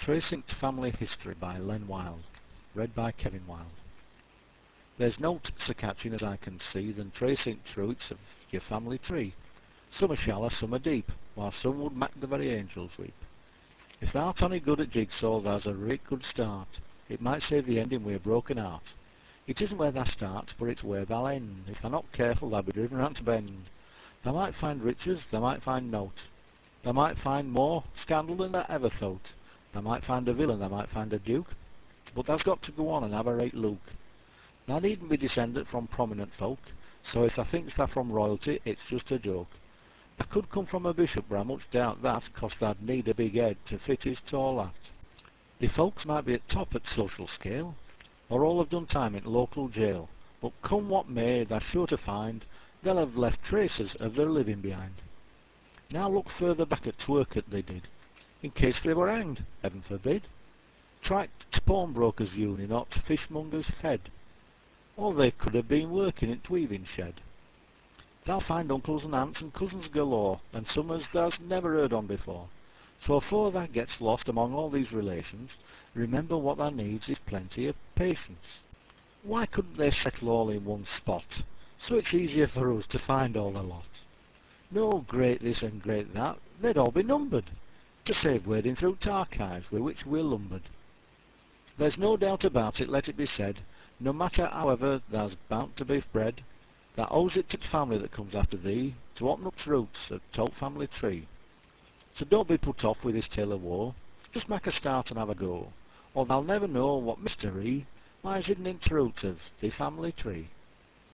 Tracing Family History by Len Wild. Read by Kevin Wild. There's nought so catching as I can see than tracing roots of your family tree. Some are shallow, some are deep, while some would make the very angels weep. If thou'rt any good at jigsaw, there's a right good start. It might save the ending with a broken heart. It isn't where thou start, but it's where thou'll end. If thou not careful, thou'll be driven round to bend. Thou might find riches, thou might find note. Thou might find more scandal than thou ever thought. Thou might find a villain, thou might find a duke. But thou's got to go on and have a right look. Thou needn't be descended from prominent folk, so if thou thinks thou from royalty, it's just a joke. Thou could come from a bishop, but I much doubt that, 'cause thou'd need a big head to fit his tall hat. The folks might be at top at social scale, or all have done time in local jail, but come what may, thou're sure to find they'll have left traces of their living behind. Now look further back at work that they did, in case they were hanged, heaven forbid. Try t' pawnbrokers' union or t' fishmongers' fed. Or they could have been working in t' weaving shed. Thou'll find uncles and aunts and cousins galore, and some as thou's never heard on before. So afore thou gets lost among all these relations, remember what thou needs is plenty of patience. Why couldn't they settle all in one spot, so it's easier for us to find all the lot? No great this and great that, they'd all be numbered, to save wading through t'archives with which we're lumbered. There's no doubt about it, let it be said, no matter however thou's bound to be bred, thou owes it to t' family that comes after thee to open up t' roots of t'old family tree. So don't be put off with this tale of woe, just make a start and have a go, or thou'll never know what mystery lies hidden in t' roots of the family tree.